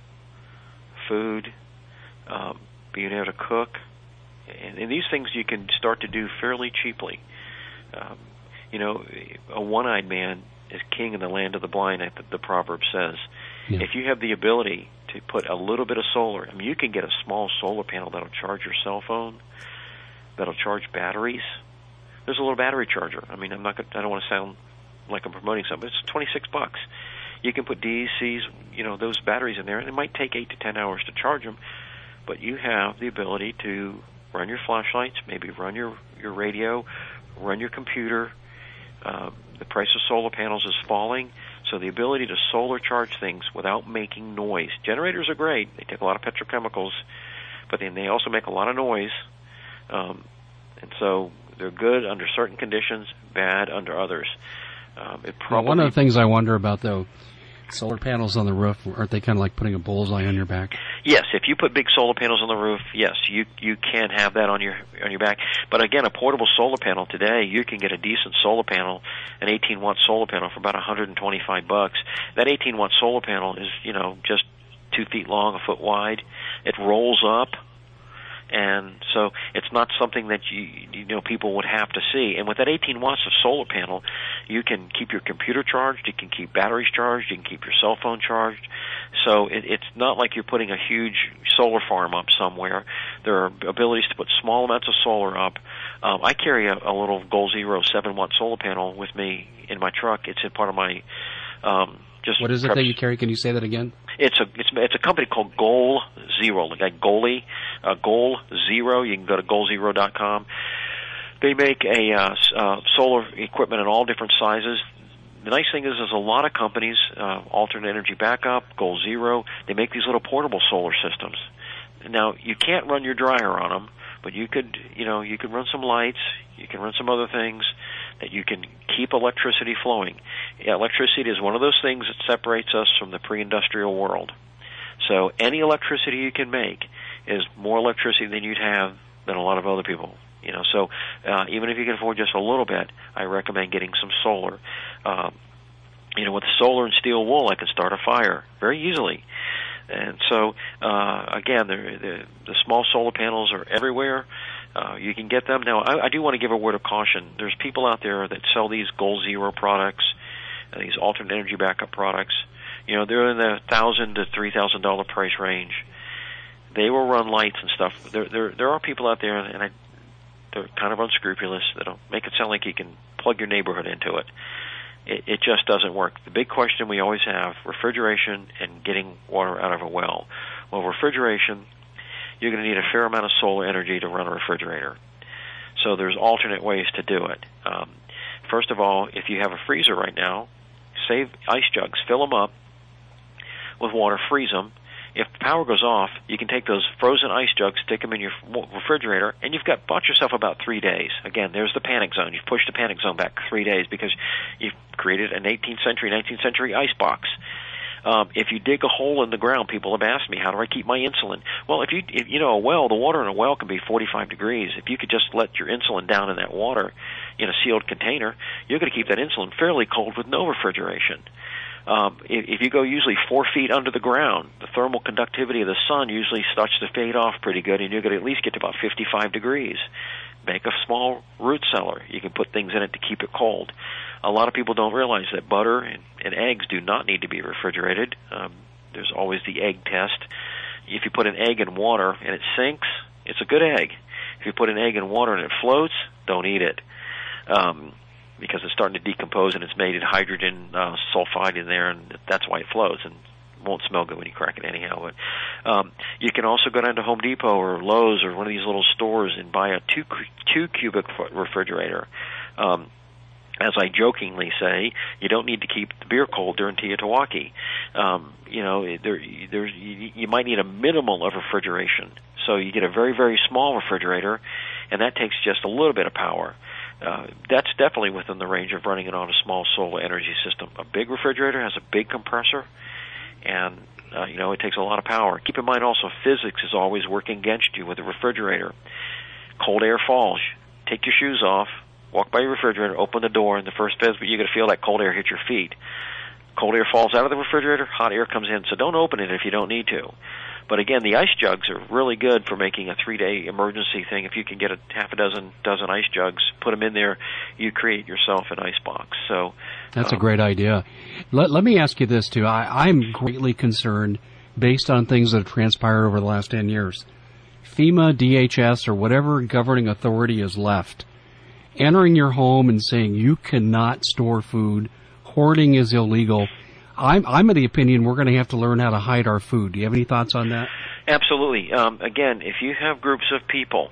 food, um, being able to cook, and, and these things you can start to do fairly cheaply. Um, you know, a one-eyed man is king in the land of the blind, the, the proverb says. Yeah. If you have the ability to put a little bit of solar, I mean, you can get a small solar panel that'll charge your cell phone, that'll charge batteries. There's a little battery charger. I mean, I'm not. Gonna, I don't want to sound like I'm promoting something. But it's twenty-six bucks. You can put D E Cs, you know, those batteries in there, and it might take eight to ten hours to charge them. But you have the ability to run your flashlights, maybe run your your radio, run your computer. Uh, the price of solar panels is falling, so the ability to solar charge things without making noise. Generators are great. They take a lot of petrochemicals, but then they also make a lot of noise. Um, and so they're good under certain conditions, bad under others. Um, it probably well, one of the things I wonder about, though, solar panels on the roof, aren't they kind of like putting a bullseye on your back? Yes, if you put big solar panels on the roof, yes, you you can have that on your on your back. But again, a portable solar panel today, you can get a decent solar panel, an eighteen watt solar panel for about one hundred twenty-five bucks. That eighteen watt solar panel is, you know, just two feet long, a foot wide. It rolls up. And so it's not something that you you know people would have to see. And with that eighteen watts of solar panel, you can keep your computer charged, you can keep batteries charged, you can keep your cell phone charged. So it, it's not like you're putting a huge solar farm up somewhere. There are abilities to put small amounts of solar up. Um, I carry a, a little Goal Zero seven watt solar panel with me in my truck. It's in part of my um, just. What is it that you carry? Can you say that again? It's a it's it's a company called Goal Zero, like goalie, uh, Goal Zero. You can go to goal zero dot com. They make a uh, uh, solar equipment in all different sizes. The nice thing is, there's a lot of companies, uh, Alternate Energy Backup, Goal Zero. They make these little portable solar systems. Now you can't run your dryer on them, but you could you know you could run some lights, you can run some other things that you can keep electricity flowing. Yeah, electricity is one of those things that separates us from the pre-industrial world. So any electricity you can make is more electricity than you'd have than a lot of other people. You know, so uh, even if you can afford just a little bit, I recommend getting some solar. Um, you know, with solar and steel wool, I can start a fire very easily. And so, uh, again, the, the, the small solar panels are everywhere. Uh, you can get them. Now, I, I do want to give a word of caution. There's people out there that sell these Goal Zero products, uh, these alternate energy backup products. You know, they're in the one thousand dollars to three thousand dollars price range. They will run lights and stuff. There, there, there are people out there, and I, they're kind of unscrupulous. They don't make it sound like you can plug your neighborhood into it. It, it just doesn't work. The big question we always have, refrigeration and getting water out of a well. Well, refrigeration, you're going to need a fair amount of solar energy to run a refrigerator. So there's alternate ways to do it. Um, first of all, if you have a freezer right now, save ice jugs, fill them up with water, freeze them. If the power goes off, you can take those frozen ice jugs, stick them in your refrigerator, and you've got bought yourself about three days. Again, there's the panic zone. You've pushed the panic zone back three days because you've created an eighteenth century, nineteenth century ice box. Um, if you dig a hole in the ground, people have asked me, how do I keep my insulin? Well, if you, if, you know, a well, the water in a well can be forty-five degrees. If you could just let your insulin down in that water in a sealed container, you're going to keep that insulin fairly cold with no refrigeration. Um, if, if you go usually four feet under the ground, the thermal conductivity of the sun usually starts to fade off pretty good, and you're going to at least get to about fifty-five degrees. Make a small root cellar. You can put things in it to keep it cold. A lot of people don't realize that butter and, and eggs do not need to be refrigerated. Um, there's always the egg test. If you put an egg in water and it sinks, it's a good egg. If you put an egg in water and it floats, don't eat it, um, because it's starting to decompose and it's made of hydrogen uh, sulfide in there, and that's why it floats and won't smell good when you crack it anyhow. But um, you can also go down to Home Depot or Lowe's or one of these little stores and buy a two two cubic foot refrigerator. Um, as I jokingly say, you don't need to keep the beer cold during Teotihuacan. Um, you know, there, there's you, you might need a minimal of refrigeration. So you get a very, very small refrigerator, and that takes just a little bit of power. Uh, that's definitely within the range of running it on a small solar energy system. A big refrigerator has a big compressor, and uh, you know, it takes a lot of power. Keep in mind also, physics is always working against you with a refrigerator. Cold air falls. Take your shoes off, walk by your refrigerator, open the door, and the first phase, but you're going to feel that cold air hit your feet. Cold air falls out of the refrigerator, hot air comes in, so don't open it if you don't need to. But again, the ice jugs are really good for making a three-day emergency thing. If you can get a half a dozen dozen ice jugs, put them in there, you create yourself an ice box. So that's um, a great idea. Let, let me ask you this, too. I, I'm greatly concerned, based on things that have transpired over the last ten years. FEMA, D H S, or whatever governing authority is left, entering your home and saying you cannot store food, hoarding is illegal. I'm, I'm of the opinion we're going to have to learn how to hide our food. Do you have any thoughts on that? Absolutely. Um, again, if you have groups of people,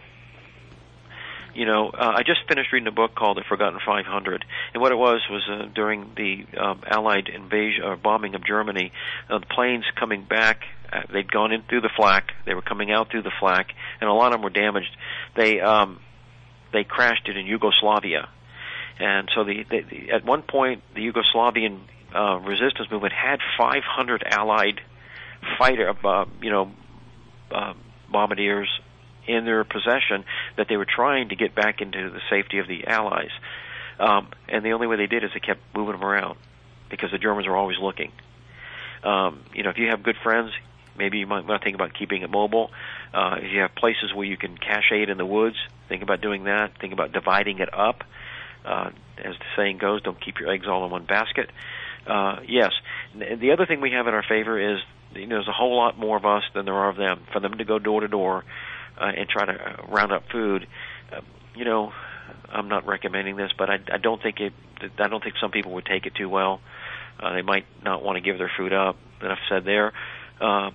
you know, uh, I just finished reading a book called The Forgotten five hundred, and what it was was uh, during the um, Allied invasion or bombing of Germany, uh, the planes coming back, uh, they'd gone in through the flak, they were coming out through the flak, and a lot of them were damaged. They um, they crashed it in Yugoslavia, and so the, the, the at one point the Yugoslavian Uh, resistance movement had five hundred Allied fighter, uh, you know, uh, bombardiers in their possession that they were trying to get back into the safety of the Allies. Um, and the only way they did is they kept moving them around because the Germans were always looking. Um, you know, if you have good friends, maybe you might want to think about keeping it mobile. Uh, if you have places where you can cache it in the woods, think about doing that. Think about dividing it up. Uh, as the saying goes, don't keep your eggs all in one basket. Uh, yes. The other thing we have in our favor is, you know, there's a whole lot more of us than there are of them. For them to go door to door uh, and try to uh, round up food, uh, you know, I'm not recommending this, but I, I don't think it. I don't think some people would take it too well. Uh, they might not want to give their food up. Enough said there. Uh,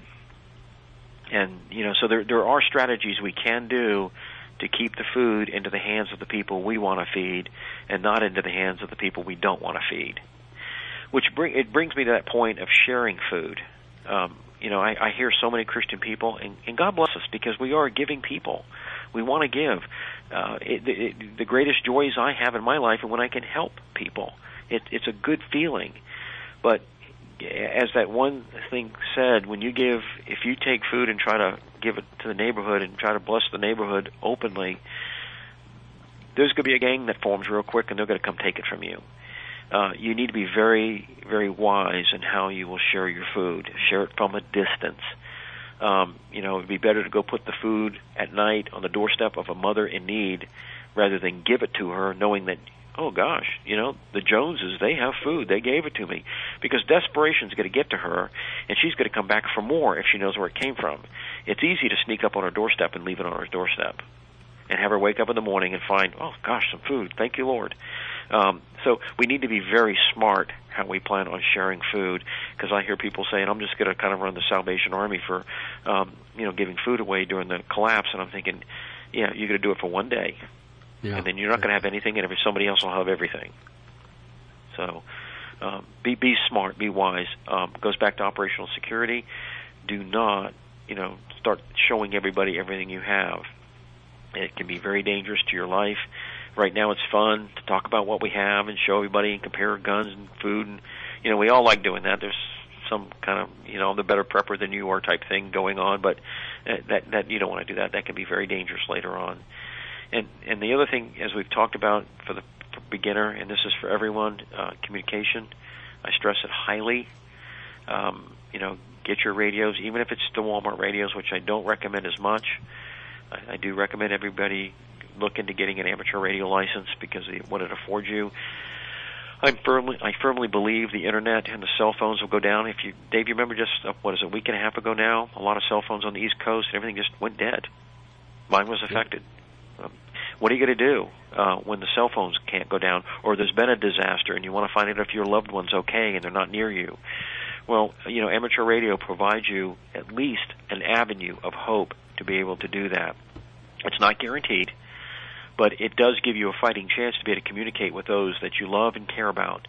and you know, so there there are strategies we can do to keep the food into the hands of the people we want to feed, and not into the hands of the people we don't want to feed. Which bring, it brings me to that point of sharing food. Um, you know, I, I hear so many Christian people, and, and God bless us because we are giving people. We want to give. Uh, it, it, the greatest joys I have in my life are when I can help people. It, it's a good feeling. But as that one thing said, when you give, if you take food and try to give it to the neighborhood and try to bless the neighborhood openly, there's going to be a gang that forms real quick, and they're going to come take it from you. Uh, you need to be very, very wise in how you will share your food. Share it from a distance. Um, you know, it would be better to go put the food at night on the doorstep of a mother in need rather than give it to her knowing that, oh, gosh, you know, the Joneses, they have food. They gave it to me. Because desperation is going to get to her, and she's going to come back for more if she knows where it came from. It's easy to sneak up on her doorstep and leave it on her doorstep and have her wake up in the morning and find, oh, gosh, some food. Thank you, Lord. Um, so we need to be very smart how we plan on sharing food, because I hear people saying, I'm just going to kind of run the Salvation Army for, um, you know, giving food away during the collapse. And I'm thinking, yeah, you're going to do it for one day. Yeah. And then you're not going to have anything, and somebody else will have everything. So um, be be smart, be wise. Um, goes back to operational security. Do not, you know, start showing everybody everything you have. It can be very dangerous to your life. Right now it's fun to talk about what we have and show everybody and compare guns and food. And, you know, we all like doing that. There's some kind of, you know, I'm the better prepper than you are type thing going on, but that that you don't want to do that. That can be very dangerous later on. And and the other thing, as we've talked about for the for beginner, and this is for everyone, uh, communication. I stress it highly. Um, you know, get your radios, even if it's the Walmart radios, which I don't recommend as much. I, I do recommend everybody look into getting an amateur radio license because of what it affords you. I firmly, I firmly believe the internet and the cell phones will go down. If you, Dave, you remember just uh, what is it, a week and a half ago now? A lot of cell phones on the East Coast and everything just went dead. Mine was affected. Um, what are you going to do uh, when the cell phones can't go down, or there's been a disaster and you want to find out if your loved one's okay and they're not near you? Well, you know, amateur radio provides you at least an avenue of hope to be able to do that. It's not guaranteed, but it does give you a fighting chance to be able to communicate with those that you love and care about.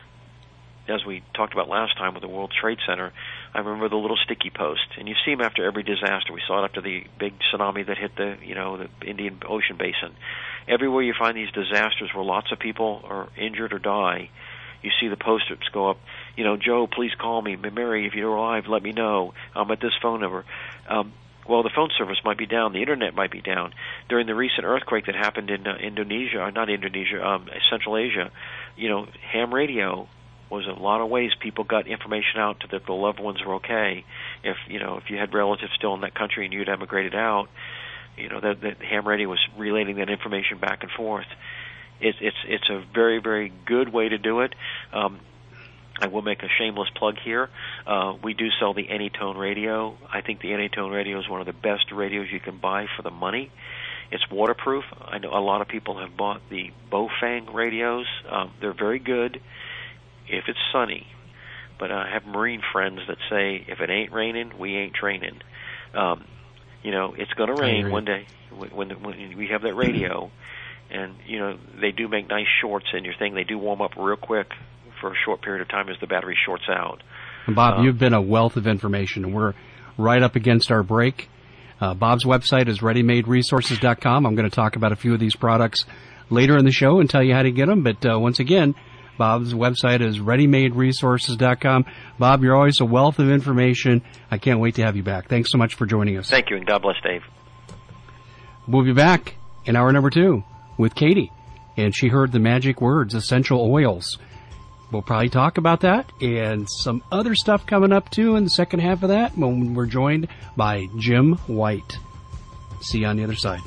As we talked about last time with the World Trade Center, I remember the little sticky post, and you see them after every disaster. We saw it after the big tsunami that hit the, you know, the Indian Ocean basin. Everywhere you find these disasters where lots of people are injured or die, you see the posters go up, you know, Joe, please call me. Mary, if you're alive, let me know. I'm at this phone number. Um, well, the phone service might be down. The internet might be down. During the recent earthquake that happened in uh, Indonesia, or not Indonesia, um, Central Asia, you know, ham radio was a lot of ways people got information out to that the loved ones were okay. If, you know, if you had relatives still in that country and you had emigrated out, you know, that, that ham radio was relaying that information back and forth. It's it's it's a very, very good way to do it. Um, I will make a shameless plug here. Uh, we do sell the Anytone radio. I think the Anytone radio is one of the best radios you can buy for the money. It's waterproof. I know a lot of people have bought the Bofang radios. Um, they're very good if it's sunny. But I have Marine friends that say, if it ain't raining, we ain't training. Um, you know, it's going to rain one day when, when we have that radio. And, you know, they do make nice shorts in your thing. They do warm up real quick for a short period of time as the battery shorts out. And Bob, um, you've been a wealth of information. We're right up against our break. Uh, Bob's website is ready made resources dot com. I'm going to talk about a few of these products later in the show and tell you how to get them. But uh, once again, Bob's website is ready made resources dot com. Bob, you're always a wealth of information. I can't wait to have you back. Thanks so much for joining us. Thank you, and God bless, Dave. We'll be back in hour number two with Katie, and she heard the magic words, essential oils. We'll probably talk about that and some other stuff coming up, too, in the second half of that when we're joined by Jim White. See you on the other side.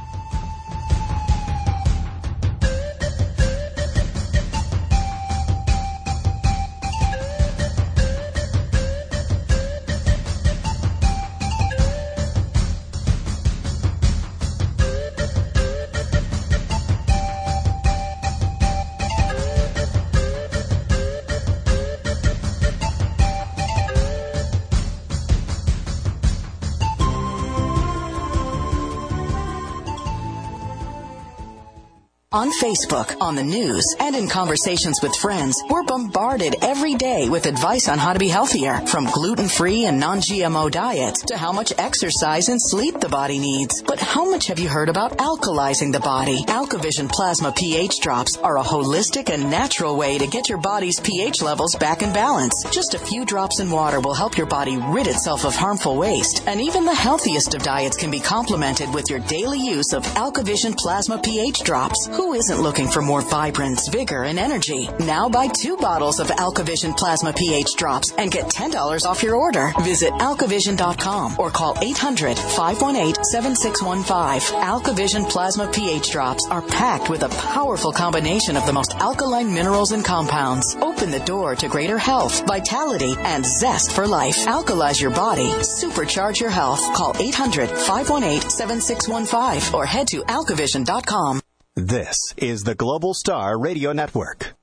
On Facebook, on the news, and in conversations with friends, we're bombarded every day with advice on how to be healthier, from gluten-free and non-G M O diets to how much exercise and sleep the body needs. But how much have you heard about alkalizing the body? AlkaVision Plasma pH Drops are a holistic and natural way to get your body's pH levels back in balance. Just a few drops in water will help your body rid itself of harmful waste, and even the healthiest of diets can be complemented with your daily use of AlkaVision Plasma pH Drops. Who isn't looking for more vibrance, vigor, and energy? Now buy two bottles of AlkaVision Plasma pH Drops and get ten dollars off your order. Visit alkavision dot com or call eight hundred, five one eight, seven six one five. AlkaVision Plasma pH Drops are packed with a powerful combination of the most alkaline minerals and compounds. Open the door to greater health, vitality, and zest for life. Alkalize your body. Supercharge your health. Call eight hundred, five one eight, seven six one five or head to alkavision dot com. This is the Global Star Radio Network.